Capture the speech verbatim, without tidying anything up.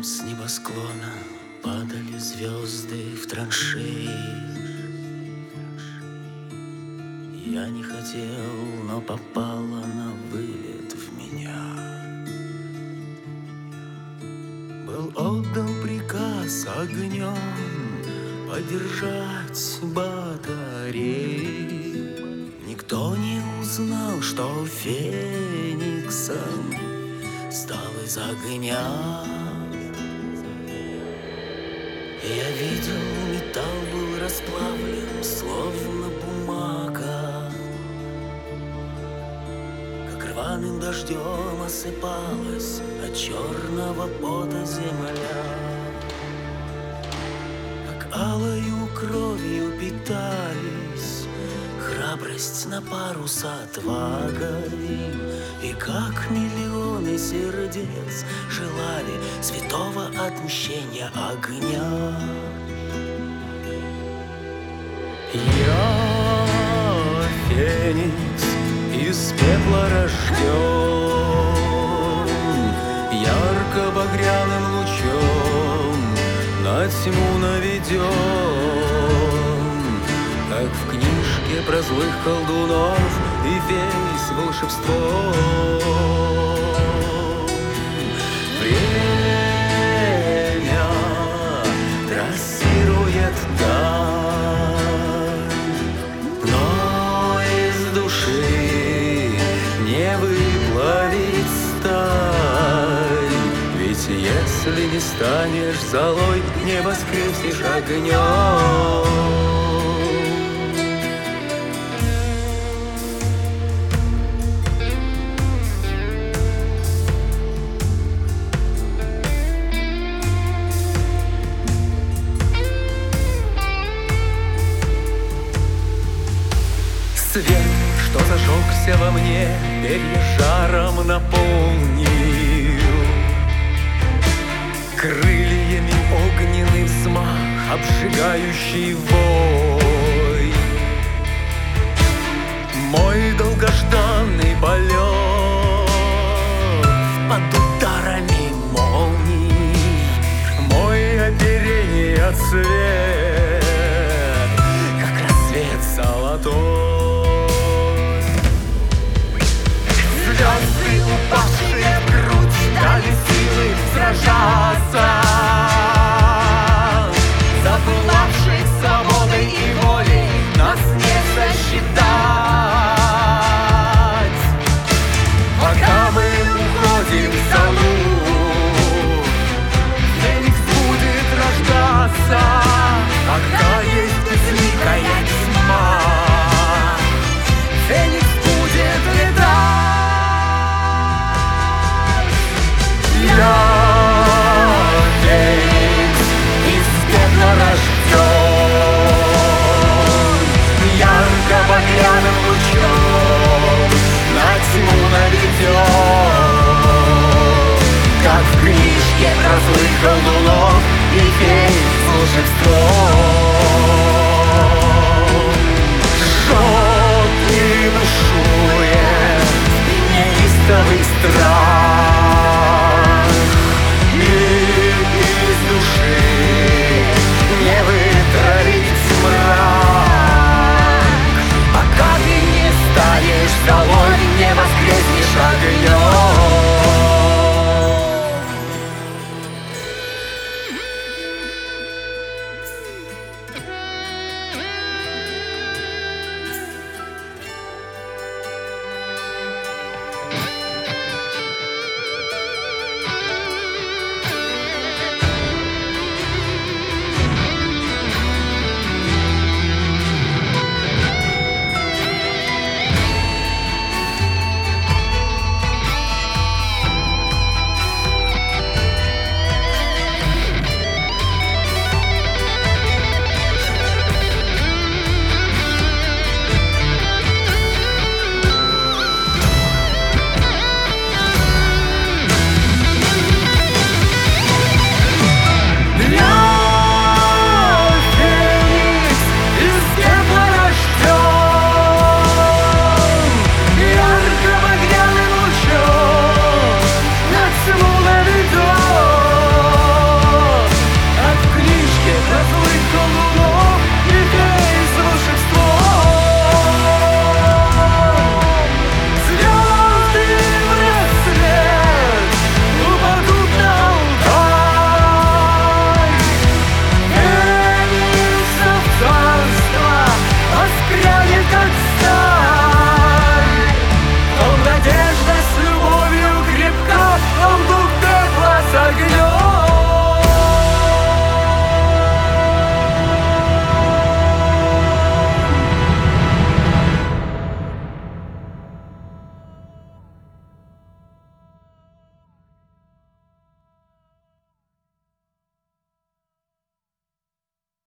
С небосклона падали звезды в траншеи. Я не хотел, но попала на вылет в меня. Был отдан приказ огнем подержать батареи. Никто не узнал, что фениксом стал из огня. Я видел, металл был расплавлен, словно бумага, как рваным дождем осыпалась от черного пота земля, как алою кровью питались храбрость на пару с отвагой, и как миллионы сердец желали святого отмщения огня. Я феникс из пепла рожден, ярко-багряным лучом на тьму наведен, как в книжке про злых колдунов и фей с волшебством. Время трассирует даль, но из души не выплавить сталь. Ведь если не станешь золой, не воскреснешь огнем. Свет, что зажегся во мне, перья жаром наполнил. Крыльями огненный взмах, обжигающий вой. Мой долгожданный полет под ударами молний, мой оперение цвет, как рассвет золотой. Звезды, упавшие в грудь, дали силы сражаться, запылавших свободой и волей нас не сосчитать. Пока мы уходим в залу, феникс будет рождаться. Пока есть безликая тьма, феникс будет летать. Я феникс из пепла рожден, ярко-багряным лучом на тьму наведен, как в книжке про злых колдунов и фей с волшебством. Жжет и бушует неистовый страх.